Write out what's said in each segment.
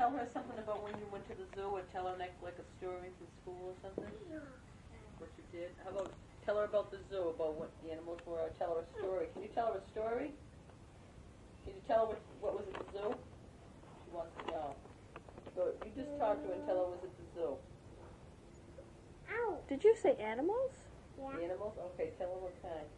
tell her something about when you went to the zoo, or tell her like a story from school or something? What you did? How about tell her about the zoo, about what the animals were, or tell her a story. Can you tell her a story? Can you tell her what was at the zoo? She wants to know. So you just talk to her and tell her what was at the zoo. Ow. Did you say animals? Yeah. Animals? Okay, tell her what kind.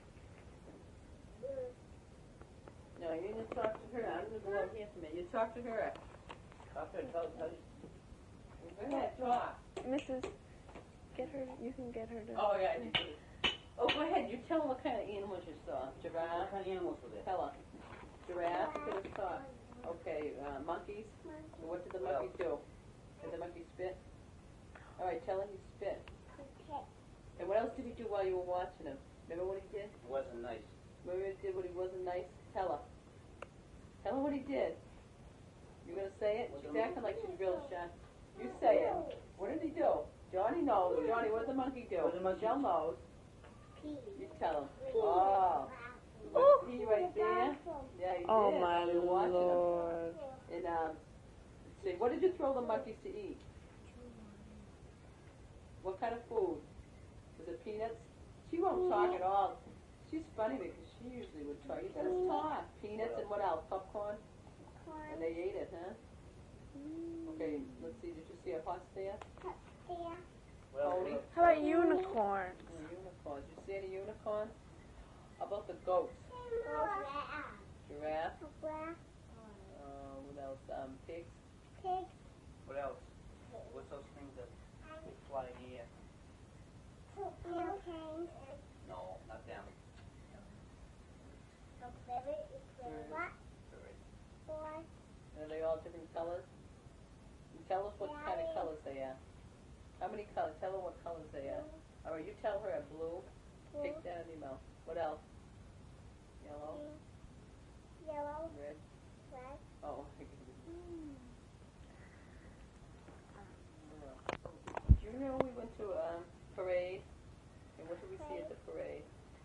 No, you need to talk to her. I'm going to go out here for a minute. You talk to her. Talk to her. Tell her. Go ahead, talk. Mrs. Get her. You can get her to. Oh, yeah, I did. Oh, go ahead. You tell her what kind of animals you saw. Giraffe? What kind of animals were there? Tell her. Giraffe? Get her talk. Okay, monkeys? What did the monkey do? Did the monkey spit? All right, tell her he spit. Okay. And what else did he do while you were watching him? Remember what he did? It wasn't nice. Remember he did what he wasn't nice? Tell her. Tell her what he did. You gonna say it? She's acting like she's real shy. You say it. What did he do? Johnny knows. Johnny, what did the monkey do? What did the monkey Michelle do? knows. Pee. You tell him. Oh. Oh. Pee right there. Yeah, he Oh did. my while you were watching Lord. him. And let's see. What did you throw the monkeys to eat? What kind of food? Was it peanuts? She won't talk at all. She's funny because she usually would talk. You gotta talk. Peanuts and what else? Popcorn? And they ate it, huh? Okay, let's see. Did you see a horse there? There. Pony? How about unicorn? Unicorns. You see any unicorns? How about the goats? Giraffe? What else? Pigs? Pig. What else? What's those things that fly in the air? Airplane. No, not them. What? Boy. Are they all different colors? And tell us what kind of colors they are. How many colors? Tell her what colors they are. All right, you tell her blue. Take that in your mouth. What else? Yellow? Yellow. Red? Red. Oh. Do you know we went to a parade? And what did we see at the parade?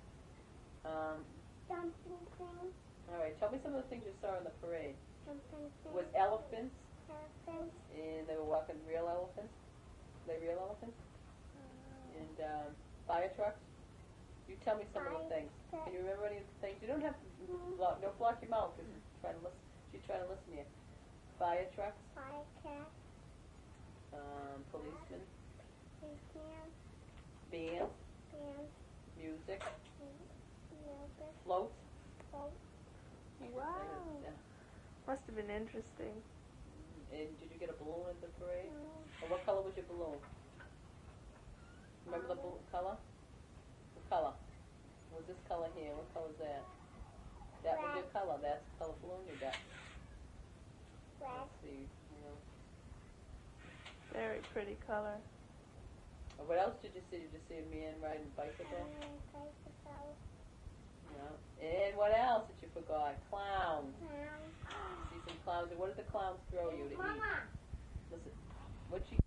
Something thing. All right, tell me some of the things you saw in the parade. Something thing. Was elephants, Elephant. and they were walking real elephants. Are they real elephants? And fire trucks. You tell me some of the things. Can you remember any of the things? You don't have to don't block your mouth because she's trying to listen. She's trying to listen to you. Fire trucks, Fire cat. policemen, Policeman. bands, Band. music, Music. floats. Boat. Wow. Yeah. Must have been interesting. And did you get a balloon at the parade? Or what color was your balloon? Remember the color? What color? Was this color here? What color is that? That was your color. That's the color balloon you got. Red. Let's see. You know. Very pretty color. What else did you see? Did you see a man riding a bicycle? Bicycle. No. And what else did you forgot? Clowns. Clown. See some clowns. And what did the clowns throw you to eat? Mama. Listen. What she